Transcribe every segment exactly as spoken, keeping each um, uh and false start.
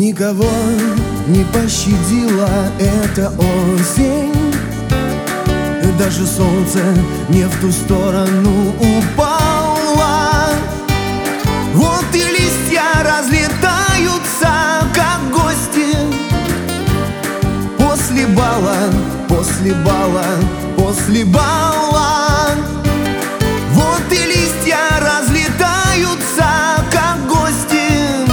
Никого не пощадила эта осень. Даже солнце не в ту сторону упало. Вот и листья разлетаются, как гости. После бала, после бала, после бала. Вот и листья разлетаются, как гости.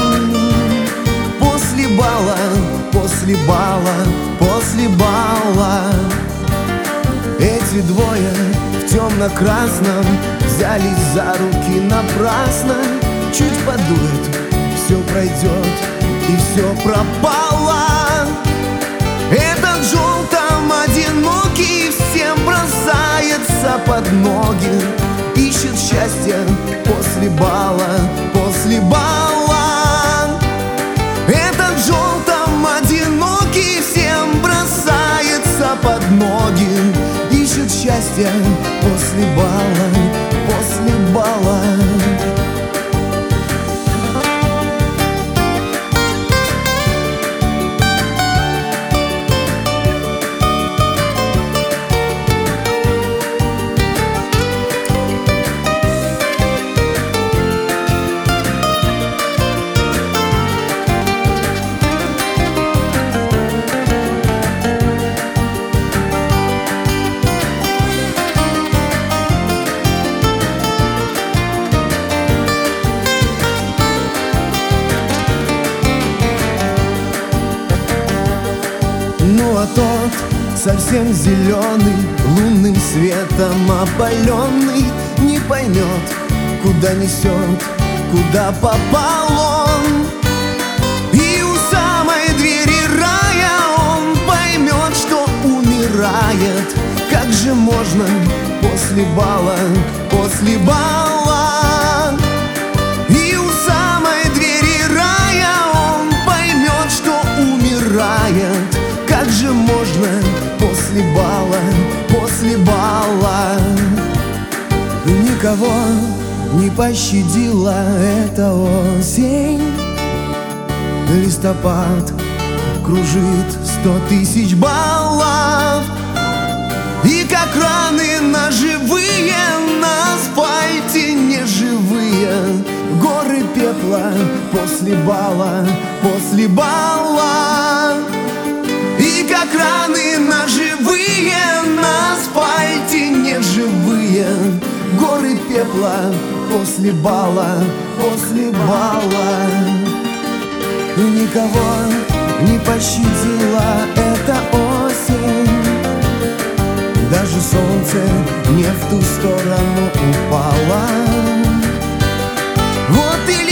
После бала, после бала, после бала. Эти двое в темно-красном взялись за руки напрасно. Чуть подует, все пройдет и все пропало. Этот желтом одинокий всем бросается под ноги. Ищет счастье после бала, после бала. Этот желтом одинокий всем бросается под ноги. Ищет счастье после бала, после бала. Ну а тот совсем зеленый, лунным светом опаленный, не поймет, куда несет, куда попал он. И у самой двери рая он поймет, что умирает. Как же можно после бала, после бала? И у самой двери рая он поймет, что умирает. Как же можно после бала, после бала? Никого не пощадила эта осень. Листопад кружит сто тысяч баллов. И как раны ножевые на асфальте неживые. Горы пепла после бала, после бала. И как раны ножевые на асфальте неживые. Горы пепла после бала, после бала. Никого не пощадила эта осень. Даже солнце не в ту сторону упало. Вот и